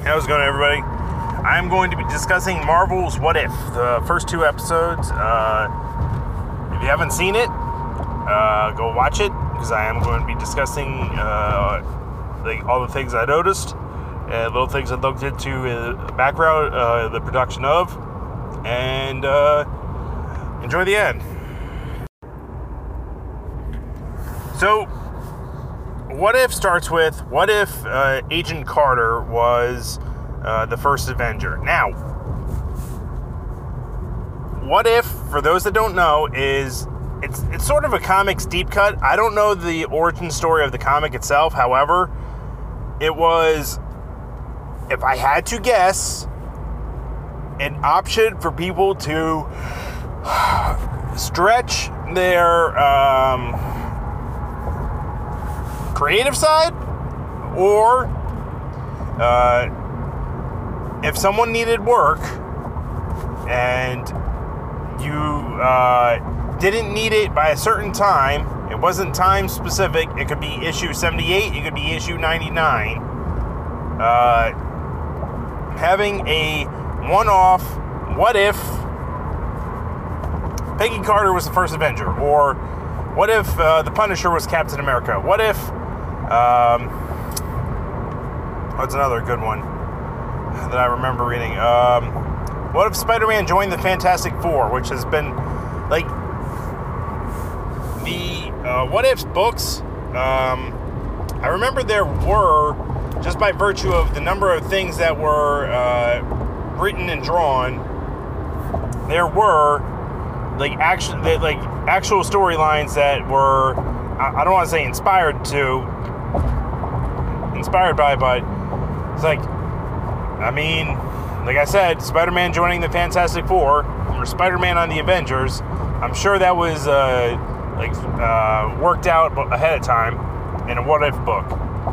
How's it going, everybody? I'm going to be discussing Marvel's What If, the first 2 episodes. If you haven't seen it, go watch it, because I am going to be discussing all the things I noticed, little things I looked into the background, the production of, and enjoy the end. So, What If starts with, what if Agent Carter was the first Avenger? Now, What If, for those that don't know, is it's sort of a comics deep cut. I don't know the origin story of the comic itself. However, it was, if I had to guess, an option for people to stretch their creative side, or if someone needed work and you didn't need it by a certain time, it wasn't time specific, it could be issue 78, it could be issue 99, having a one-off what if Peggy Carter was the first Avenger, or what if the Punisher was Captain America, what if what's another good one that I remember reading? What if Spider-Man joined the Fantastic Four, which has been, like, the What Ifs books, I remember there were, just by virtue of the number of things that were written and drawn, there were, actual storylines that were, I don't want to say inspired by, but it's like, I mean, like I said, Spider-Man joining the Fantastic Four, or Spider-Man on the Avengers, I'm sure that was worked out ahead of time in a What If book.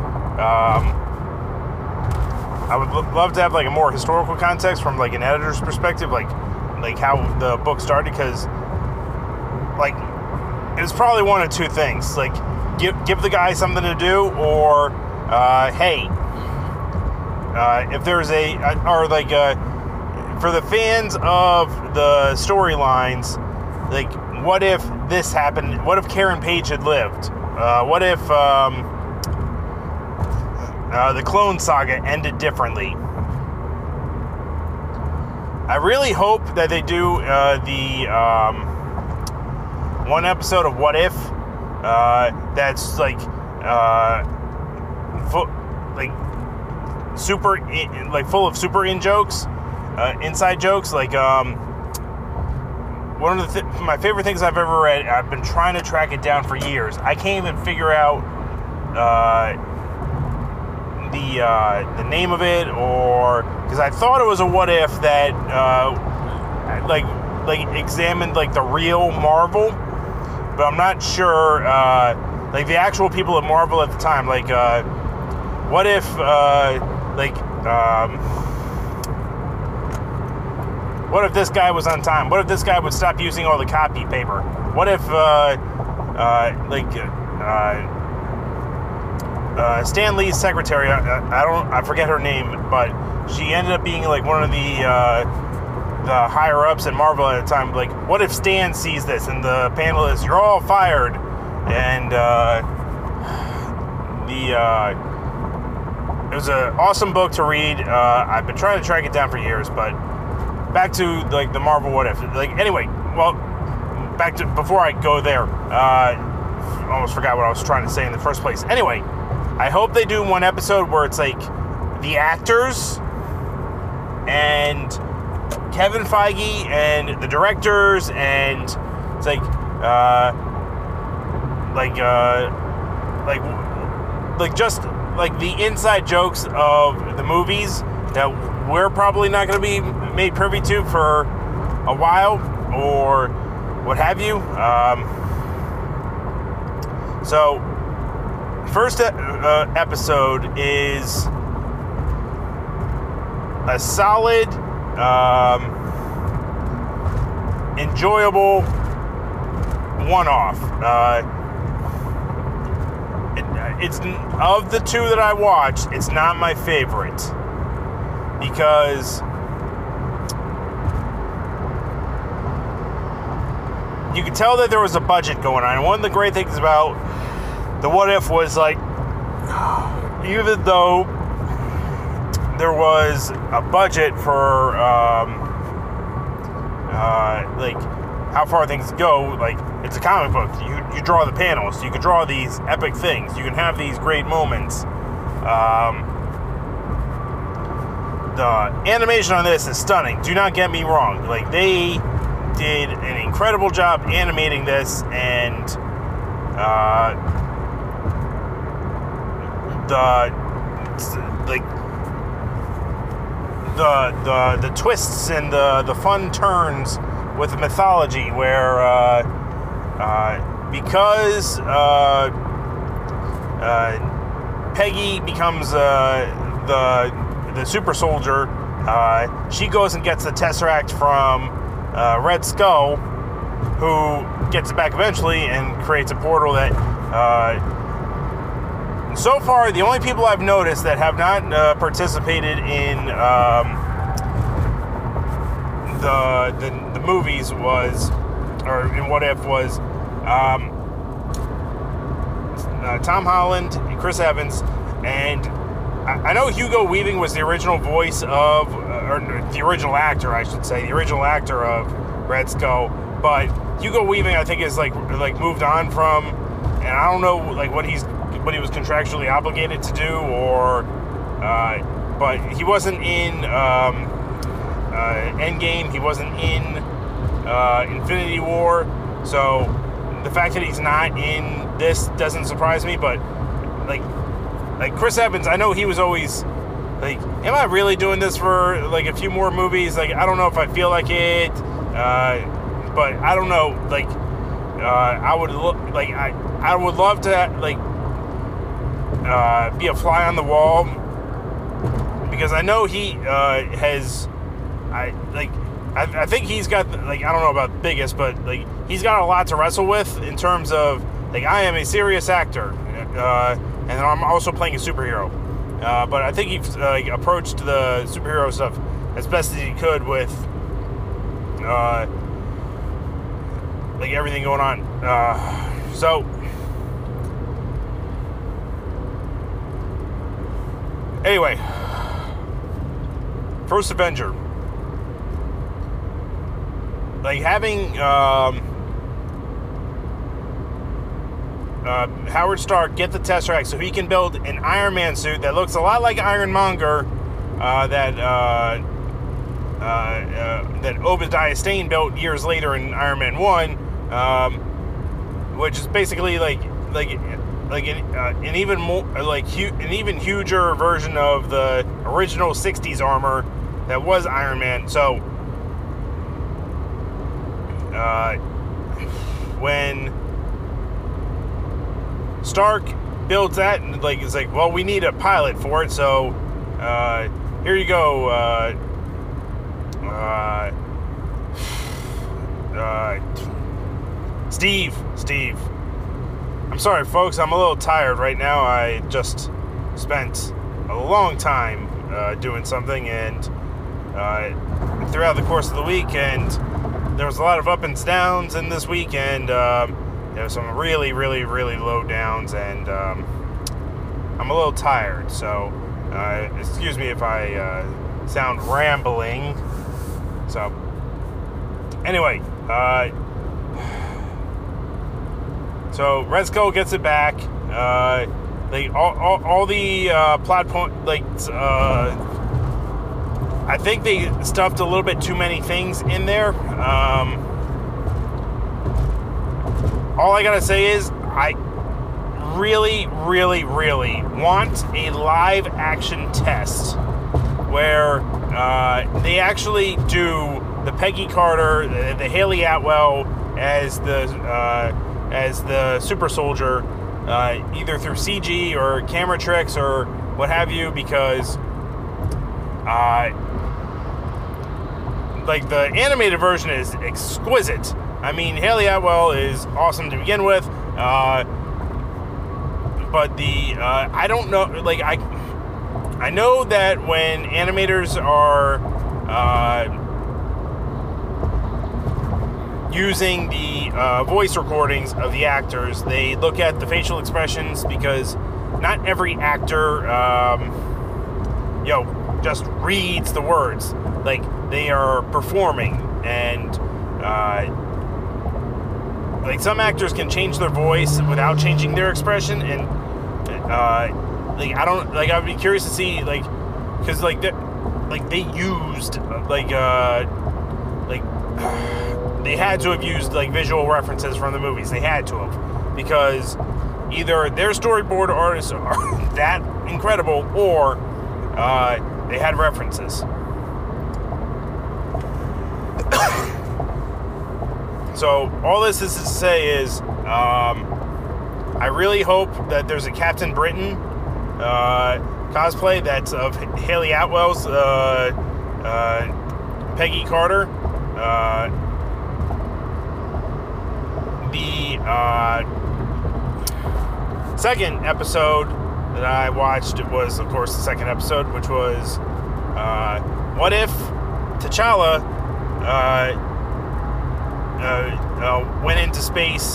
I would love to have like a more historical context from like an editor's perspective, like how the book started, because like it was probably one of two things: like give the guy something to do, or hey, if there's for the fans of the storylines, like, what if this happened? What if Karen Page had lived? What if the Clone Saga ended differently? I really hope that they do the one episode of What If that's super full of super in jokes, inside jokes. Like one of my favorite things I've ever read. I've been trying to track it down for years. I can't even figure out the name of it, or because I thought it was a What If that examined like the real Marvel, but I'm not sure the actual people at Marvel at the time, what if what if this guy was on time? What if this guy would stop using all the copy paper? What if Stan Lee's secretary, I forget her name, but she ended up being like one of the higher ups at Marvel at the time. Like, what if Stan sees this and the panel is, "You're all fired," and it was an awesome book to read. I've been trying to track it down for years, but back to like the Marvel What If. Anyway, well, back to before I go there. Almost forgot what I was trying to say in the first place. Anyway, I hope they do one episode where it's like the actors and Kevin Feige and the directors, and it's just like the inside jokes of the movies that we're probably not going to be made privy to for a while, or what have you. So, first episode is a solid, enjoyable one-off. It's of the two that I watched, it's not my favorite. because you could tell that there was a budget going on. And one of the great things about the What If was, like, even though there was a budget for like how far things go, like, it's a comic book. You draw the panels. You can draw these epic things. You can have these great moments. The animation on this is stunning. Do not get me wrong. Like, they did an incredible job animating this, and the twists and the fun turns with mythology, where because Peggy becomes the super soldier, she goes and gets the Tesseract from Red Skull, who gets it back eventually and creates a portal that so far the only people I've noticed that have not participated in the movies or in What If was Tom Holland, Chris Evans, and I know Hugo Weaving was the original voice of, or the original actor, I should say, the original actor of Red Skull, but Hugo Weaving, I think, is like moved on from, and I don't know, like, what he was contractually obligated to do, or but he wasn't in Endgame, he wasn't in Infinity War, so the fact that he's not in this doesn't surprise me. But like Chris Evans, I know he was always like, am I really doing this for like a few more movies? Like, I don't know if I feel like it, but I don't know, like, I would love to, like, be a fly on the wall, because I know he has, I think he's got, like, I don't know about biggest, but like, he's got a lot to wrestle with in terms of, like, I am a serious actor, and I'm also playing a superhero, but I think he approached the superhero stuff as best as he could with like everything going on. So anyway, First Avenger, like having Howard Stark get the Tesseract so he can build an Iron Man suit that looks a lot like Ironmonger, that Obadiah Stane built years later in Iron Man 1, which is basically like an even more, like, an even huger version of the original 60s armor that was Iron Man. So when Stark builds that, and like, it's like, well, we need a pilot for it, so here you go, Steve. I'm sorry, folks, I'm a little tired right now. I just spent a long time doing something, and throughout the course of the week, and there was a lot of up and downs in this week, and there were some really, really, really low downs, and I'm a little tired, so excuse me if I sound rambling. So anyway, so Red Skull gets it back. Like all the plot point, like I think they stuffed a little bit too many things in there. All I gotta say is, I really, really, really want a live action test where they actually do the Peggy Carter, the Haley Atwell as the super soldier, either through CG or camera tricks or what have you, because like, the animated version is exquisite. I mean, Haley Atwell is awesome to begin with, but the I don't know, like, I know that when animators are using the voice recordings of the actors, they look at the facial expressions, because not every actor, just reads the words. Like, they are performing, and like, some actors can change their voice without changing their expression, and I'd be curious to see, like, because they used they had to have used like visual references from the movies. They had to have, because either their storyboard artists are that incredible, or they had references. So all this is to say is, I really hope that there's a Captain Britain cosplay that's of Haley Atwell's Peggy Carter. The second episode that I watched was, of course, the second episode, which was what if T'Challa went into space,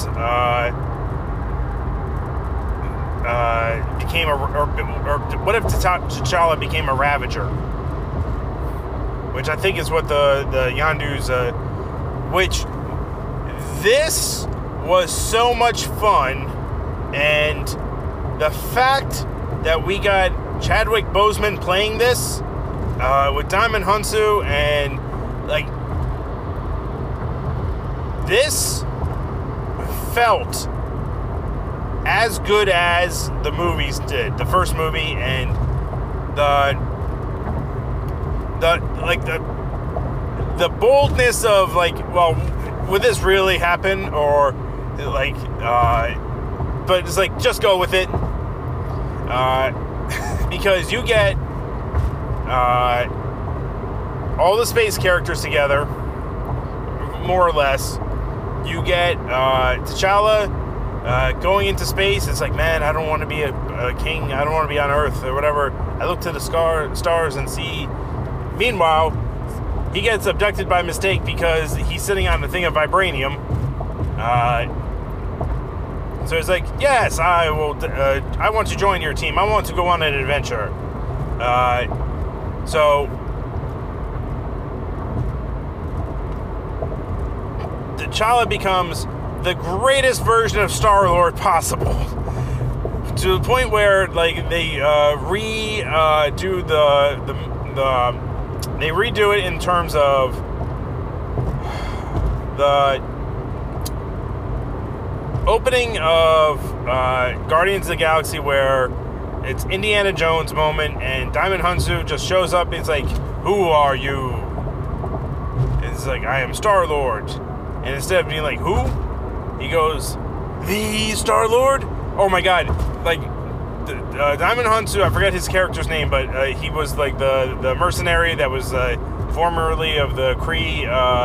became what if T'Challa became a Ravager? Which I think is what the Yondu's, which this was so much fun, and the fact that we got Chadwick Boseman playing this with Diamond Hunsu, and like, this felt as good as the movies did, the first movie, and the boldness of, like, well, would this really happen, or like, but it's like, just go with it, because you get all the space characters together, more or less. You get T'Challa going into space. It's like, man, I don't want to be a king. I don't want to be on Earth or whatever. I look to the stars and see. Meanwhile, he gets abducted by mistake because he's sitting on a thing of vibranium. So it's like, yes, I will. I want to join your team. I want to go on an adventure. So T'Challa becomes the greatest version of Star-Lord possible, to the point where, like, they they redo it in terms of the opening of Guardians of the Galaxy, where it's Indiana Jones moment, and Diamond Hunsu just shows up. It's like, who are you? It's like, I am Star-Lord. And instead of being like, who? He goes, the Star-Lord? Oh my god. Like, Diamond Hunsu, I forget his character's name, but he was like the mercenary that was formerly of the Kree,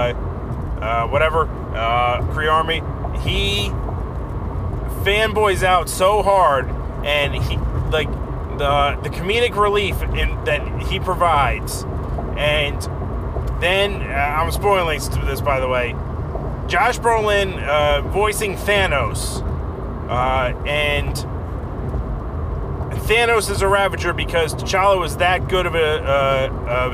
Kree army. He fanboys out so hard, and he, like, the comedic relief that he provides. And then, I'm spoiling this, by the way, Josh Brolin voicing Thanos, and Thanos is a Ravager because T'Challa was that good of a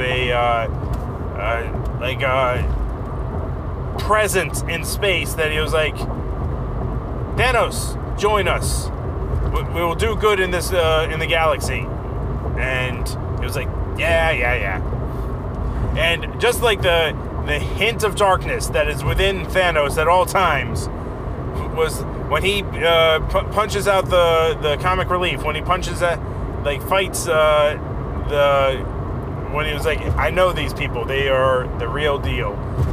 presence in space that he was like, Thanos, join us. We will do good in this in the galaxy. And it was like, yeah. And just like the hint of darkness that is within Thanos at all times was when he punches out the comic relief, when he punches fights when he was like, I know these people, they are the real deal.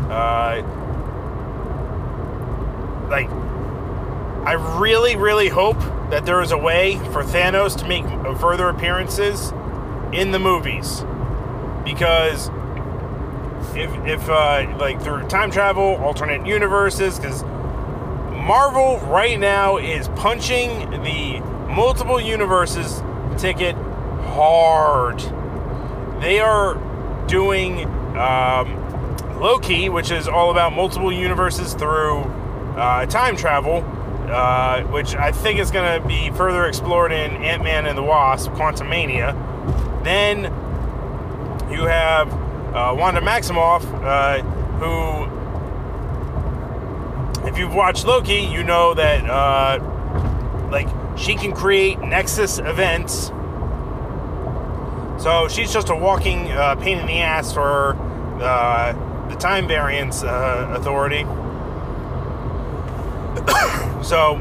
Like, I really, really hope that there is a way for Thanos to make further appearances in the movies, because if like through time travel, alternate universes, because Marvel right now is punching the multiple universes ticket hard. They are doing Loki, which is all about multiple universes through time travel, which I think is going to be further explored in Ant-Man and the Wasp: Quantumania. Then you have Wanda Maximoff, who, if you've watched Loki, you know that she can create Nexus events. So she's just a walking pain in the ass for the Time Variance Authority. So,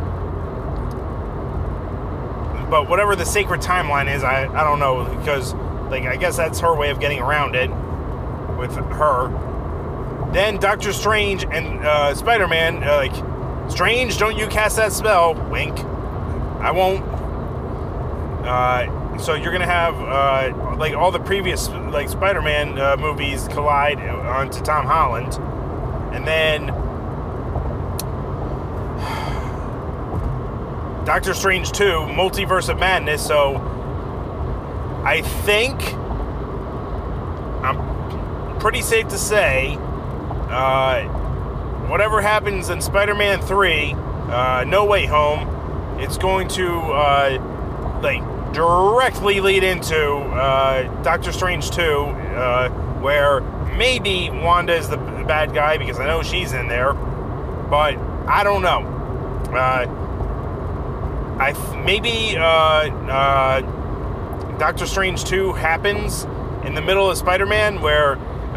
but whatever the sacred timeline is, I don't know, because I guess that's her way of getting around it with her. Then Doctor Strange and Spider-Man, Strange, don't you cast that spell? Wink. I won't. So you're gonna have all the previous Spider-Man movies collide onto Tom Holland, and then Doctor Strange 2, Multiverse of Madness. So I think I'm pretty safe to say whatever happens in Spider-Man 3, No Way Home, it's going to directly lead into Doctor Strange 2, where maybe Wanda is the bad guy, because I know she's in there, but I don't know. Maybe Doctor Strange 2 happens in the middle of Spider-Man, where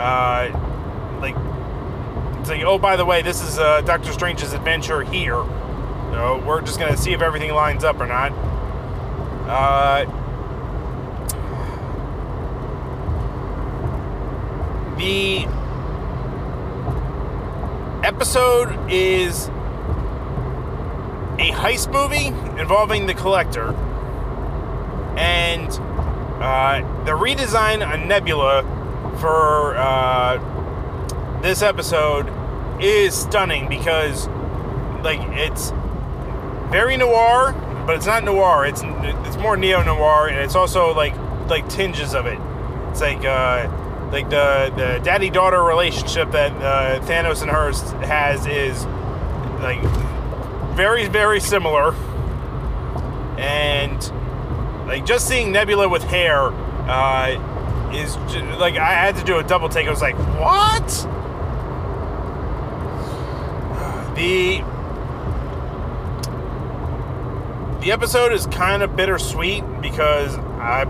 it's oh, by the way, this is Doctor Strange's adventure here. So we're just gonna see if everything lines up or not. The episode is a heist movie involving the Collector, and the redesign on Nebula for this episode is stunning, because it's very noir, but it's not noir. It's more neo-noir, and it's also like tinges of it. It's like the daddy-daughter relationship that Thanos and her has is very, very similar. And just seeing Nebula with hair is just, I had to do a double take. I was like, what? The episode is kind of bittersweet, because I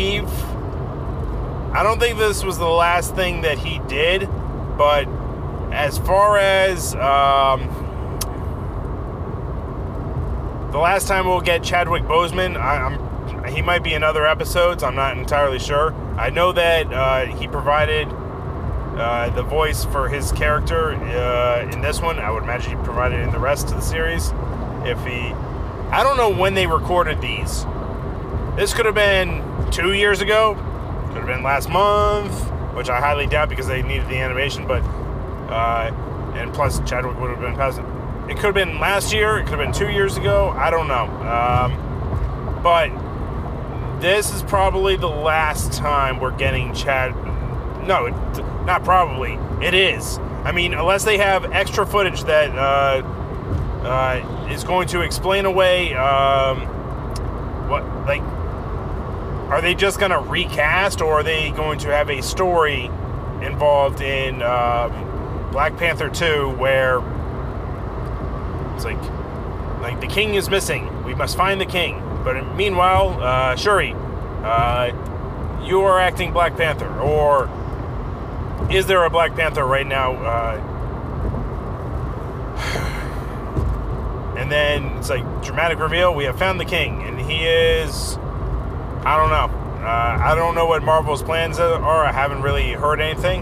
don't think this was the last thing that he did, but as far as the last time we'll get Chadwick Boseman, he might be in other episodes. I'm not entirely sure. I know that he provided the voice for his character in this one. I would imagine he provided it in the rest of the series. I don't know when they recorded these. This could have been 2 years ago. Could have been last month, which I highly doubt, because they needed the animation. But and plus Chadwick would have been present. It could have been last year. It could have been 2 years ago. I don't know. But this is probably the last time we're getting No, not probably. It is. I mean, unless they have extra footage that is going to explain away are they just going to recast, or are they going to have a story involved in Black Panther 2 where it's the king is missing, we must find the king, but meanwhile Shuri, you are acting Black Panther, or is there a Black Panther right now? And then it's dramatic reveal, we have found the king, and he is, I don't know. I don't know what Marvel's plans are. I haven't really heard anything.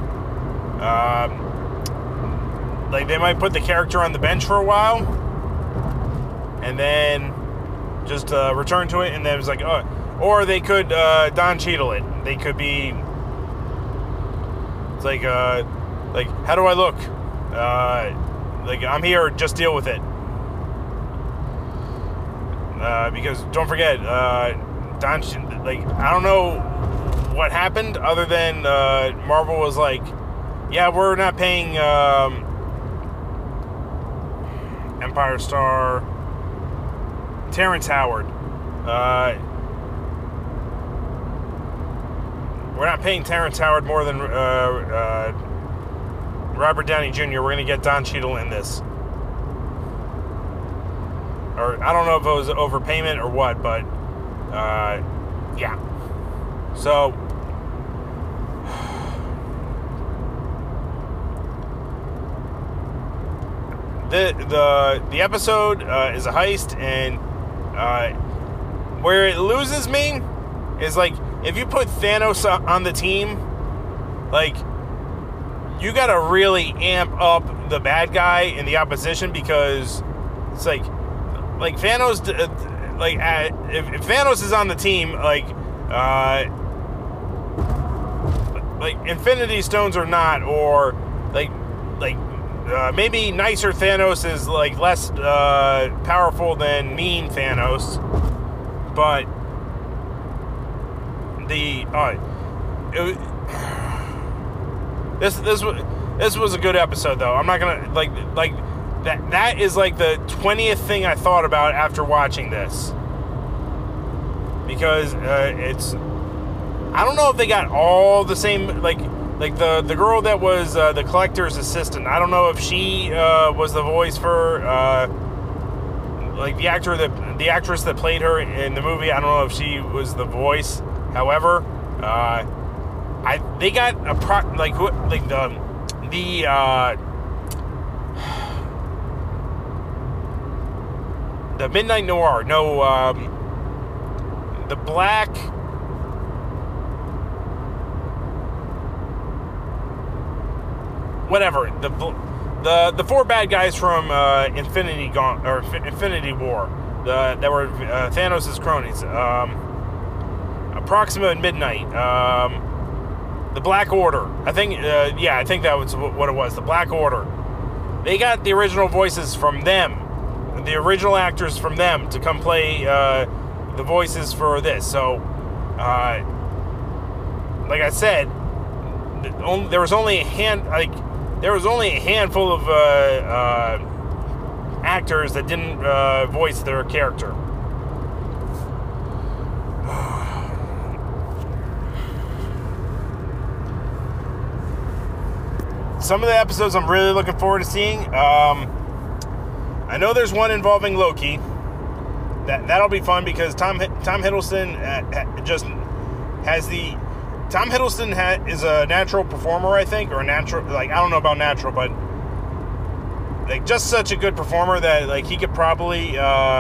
They might put the character on the bench for a while, and then just return to it, and then it's or they could Don Cheadle it. They could be, it's how do I look? I'm here, just deal with it. Because don't forget, like, I don't know what happened other than Marvel was like, yeah, we're not paying Empire Star Terrence Howard. We're not paying Terrence Howard more than Robert Downey Jr. We're going to get Don Cheadle in this. Or I don't know if it was overpayment or what, but yeah. So the episode is a heist, and where it loses me is like if you put Thanos on the team, like you gotta really amp up the bad guy in the opposition, because it's like Thanos, if Thanos is on the team, like Infinity Stones or not, or maybe nicer Thanos is like less powerful than mean Thanos, but this was a good episode though. I'm not gonna like that is like the 20th thing I thought about after watching this, because it's, I don't know if they got all the same, like the girl that was the collector's assistant. I don't know if she was the voice for like the actress that played her in the movie. I don't know if she was the voice. However, they got the Midnight Noir. No, the black. Whatever, the four bad guys from Infinity War, that were Thanos' cronies. Proxima and Midnight. The Black Order. I think that was what it was. The Black Order. They got the original voices from them, the original actors from them, to come play the voices for this. So, like I said, there was only a handful of actors that didn't voice their character. Some of the episodes I'm really looking forward to seeing. I know there's one involving Loki. That'll be fun, because Tom Hiddleston just has the... Tom Hiddleston is a natural performer, I think, or a natural, like, I don't know about natural, but like just such a good performer that like he could probably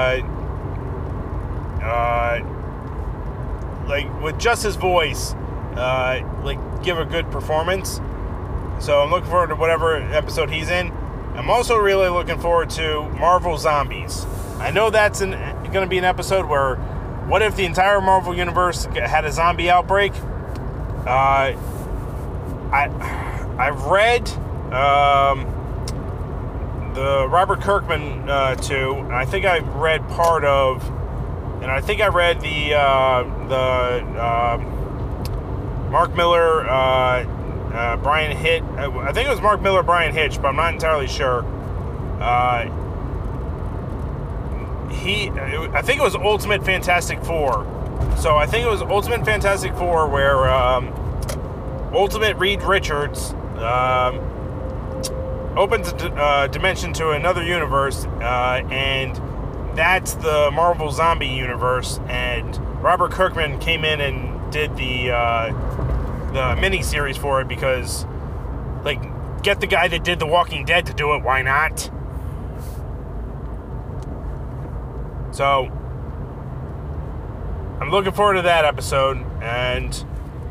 like with just his voice like give a good performance. So I'm looking forward to whatever episode he's in. I'm also really looking forward to Marvel Zombies. I know that's going to be an episode where, what if the entire Marvel Universe had a zombie outbreak? I've read the Robert Kirkman two, and I think I read part of, and I think I read the Mark Miller, Brian Hitch. I think it was Mark Miller, Brian Hitch, but I'm not entirely sure. I think it was Ultimate Fantastic Four. So I think it was Ultimate Fantastic Four where Ultimate Reed Richards opens a dimension to another universe, and that's the Marvel Zombie universe. And Robert Kirkman came in and did the mini-series for it because, like, get the guy that did The Walking Dead to do it, why not? So, I'm looking forward to that episode, and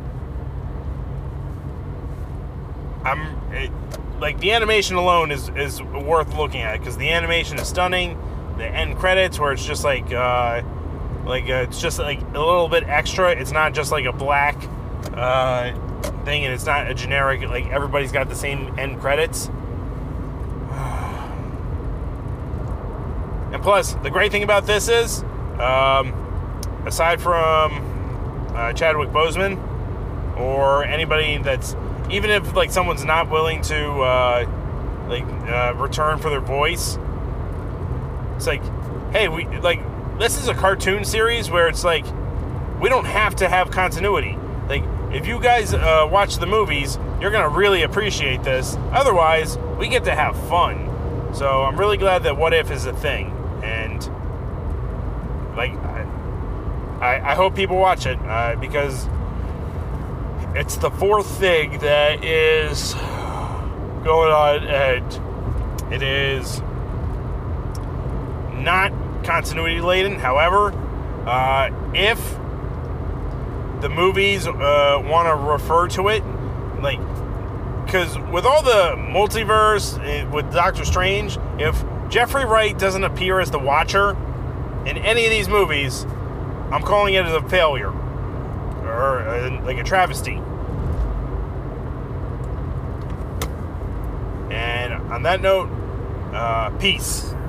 like, the animation alone is worth looking at, because the animation is stunning. The end credits, where it's just like it's just like a little bit extra. It's not just like a black thing, and it's not a generic, like, everybody's got the same end credits. And plus, the great thing about this is, aside from Chadwick Boseman, or anybody that's, even if like someone's not willing to return for their voice, it's like, hey, this is a cartoon series where it's like, we don't have to have continuity. Like, if you guys watch the movies, you're going to really appreciate this. Otherwise, we get to have fun. So I'm really glad that What If is a thing. And, like, I hope people watch it because it's the fourth thing that is going on, and it is not continuity laden. However, if the movies want to refer to it, like, because with all the multiverse with Doctor Strange, if Jeffrey Wright doesn't appear as the Watcher in any of these movies, I'm calling it as a failure, or like a travesty. And on that note, peace.